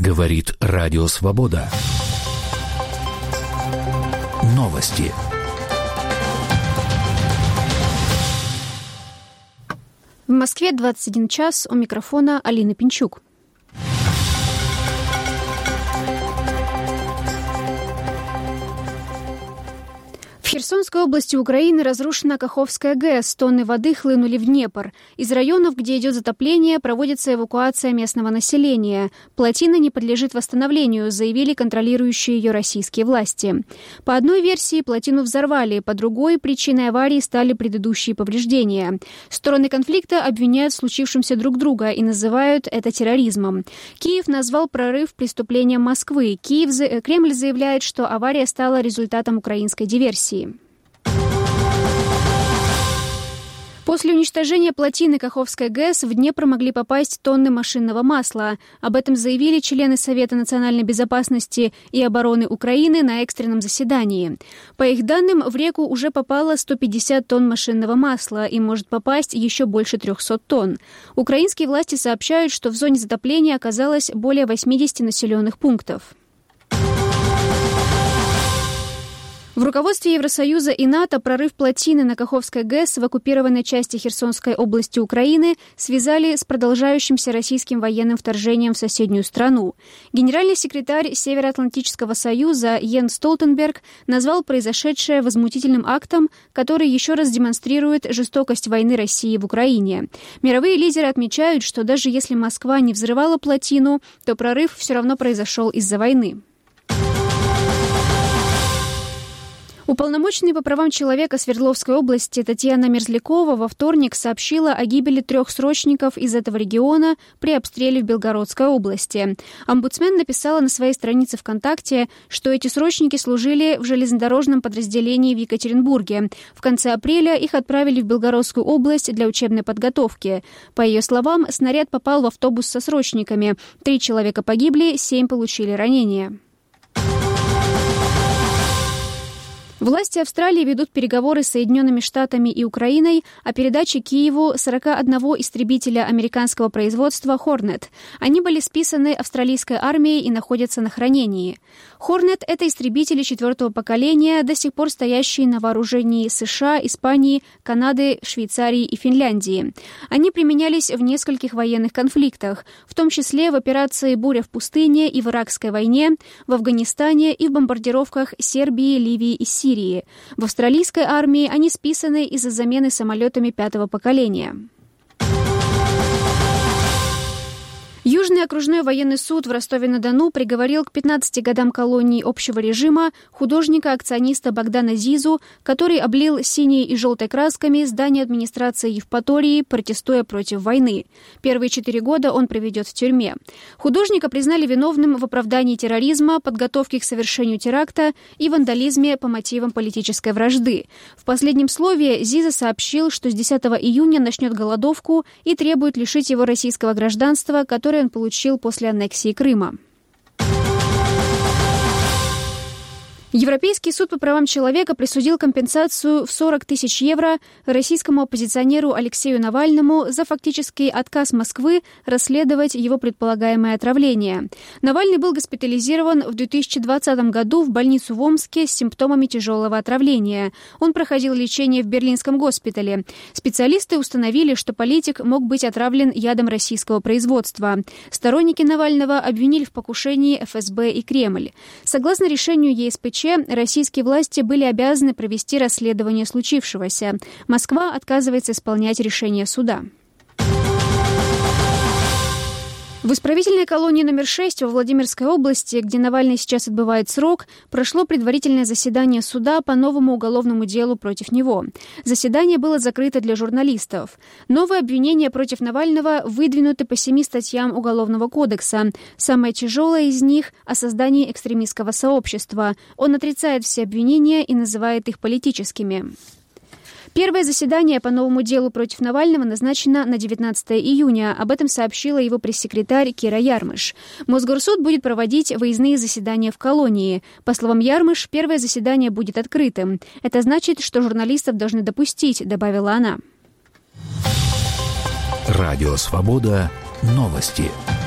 Говорит Радио Свобода. Новости. В Москве 21 час, у микрофона Алина Пинчук. В Херсонской области Украины разрушена Каховская ГЭС, тонны воды хлынули в Днепр. Из районов, где идет затопление, проводится эвакуация местного населения. Плотина не подлежит восстановлению, заявили контролирующие ее российские власти. По одной версии плотину взорвали, по другой причиной аварии стали предыдущие повреждения. Стороны конфликта обвиняют в случившемся друг друга и называют это терроризмом. Киев назвал прорыв преступлением Москвы. Кремль заявляет, что авария стала результатом украинской диверсии. После уничтожения плотины Каховской ГЭС в Днепр могли попасть тонны машинного масла. Об этом заявили члены Совета национальной безопасности и обороны Украины на экстренном заседании. По их данным, в реку уже попало 150 тонн машинного масла и может попасть еще больше 300 тонн. Украинские власти сообщают, что в зоне затопления оказалось более 80 населенных пунктов. В руководстве Евросоюза и НАТО прорыв плотины на Каховской ГЭС в оккупированной части Херсонской области Украины связали с продолжающимся российским военным вторжением в соседнюю страну. Генеральный секретарь Североатлантического союза Йенс Столтенберг назвал произошедшее возмутительным актом, который еще раз демонстрирует жестокость войны России в Украине. Мировые лидеры отмечают, что даже если Москва не взрывала плотину, то прорыв все равно произошел из-за войны. Уполномоченный по правам человека Свердловской области Татьяна Мерзлякова во вторник сообщила о гибели 3 срочников из этого региона при обстреле в Белгородской области. Омбудсмен написала на своей странице ВКонтакте, что эти срочники служили в железнодорожном подразделении в Екатеринбурге. В конце апреля их отправили в Белгородскую область для учебной подготовки. По ее словам, снаряд попал в автобус со срочниками. 3 человека погибли, 7 получили ранения. Власти Австралии ведут переговоры с Соединенными Штатами и Украиной о передаче Киеву 41 истребителя американского производства «Хорнет». Они были списаны австралийской армией и находятся на хранении. «Хорнет» — это истребители 4-го поколения, до сих пор стоящие на вооружении США, Испании, Канады, Швейцарии и Финляндии. Они применялись в нескольких военных конфликтах, в том числе в операции «Буря в пустыне» и в Иракской войне, в Афганистане и в бомбардировках Сербии, Ливии и Сирии. В австралийской армии они списаны из-за замены самолетами 5-го поколения. Южный окружной военный суд в Ростове-на-Дону приговорил к 15 годам колонии общего режима художника-акциониста Богдана Зизу, который облил синей и желтой красками здание администрации Евпатории, протестуя против войны. Первые 4 года он проведет в тюрьме. Художника признали виновным в оправдании терроризма, подготовке к совершению теракта и вандализме по мотивам политической вражды. В последнем слове Зиза сообщил, что с 10 июня начнет голодовку и требует лишить его российского гражданства, которое он получил после аннексии Крыма. Европейский суд по правам человека присудил компенсацию в 40 тысяч евро российскому оппозиционеру Алексею Навальному за фактический отказ Москвы расследовать его предполагаемое отравление. Навальный был госпитализирован в 2020 году в больницу в Омске с симптомами тяжелого отравления. Он проходил лечение в берлинском госпитале. Специалисты установили, что политик мог быть отравлен ядом российского производства. Сторонники Навального обвинили в покушении ФСБ и Кремль. Согласно решению ЕСПЧ, российские власти были обязаны провести расследование случившегося. Москва отказывается исполнять решение суда. В исправительной колонии номер 6 во Владимирской области, где Навальный сейчас отбывает срок, прошло предварительное заседание суда по новому уголовному делу против него. Заседание было закрыто для журналистов. Новые обвинения против Навального выдвинуты по 7 статьям Уголовного кодекса. Самая тяжелая из них – о создании экстремистского сообщества. Он отрицает все обвинения и называет их политическими. Первое заседание по новому делу против Навального назначено на 19 июня. Об этом сообщила его пресс-секретарь Кира Ярмыш. Мосгорсуд будет проводить выездные заседания в колонии. По словам Ярмыш, первое заседание будет открытым. Это значит, что журналистов должны допустить, добавила она. Радио «Свобода». Новости.